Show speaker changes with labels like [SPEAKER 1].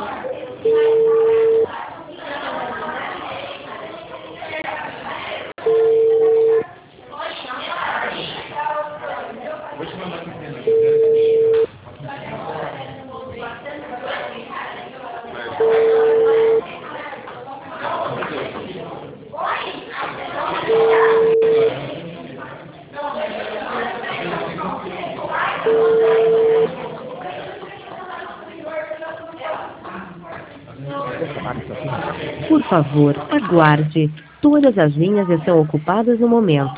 [SPEAKER 1] Por favor, aguarde. Todas as linhas estão ocupadas no momento.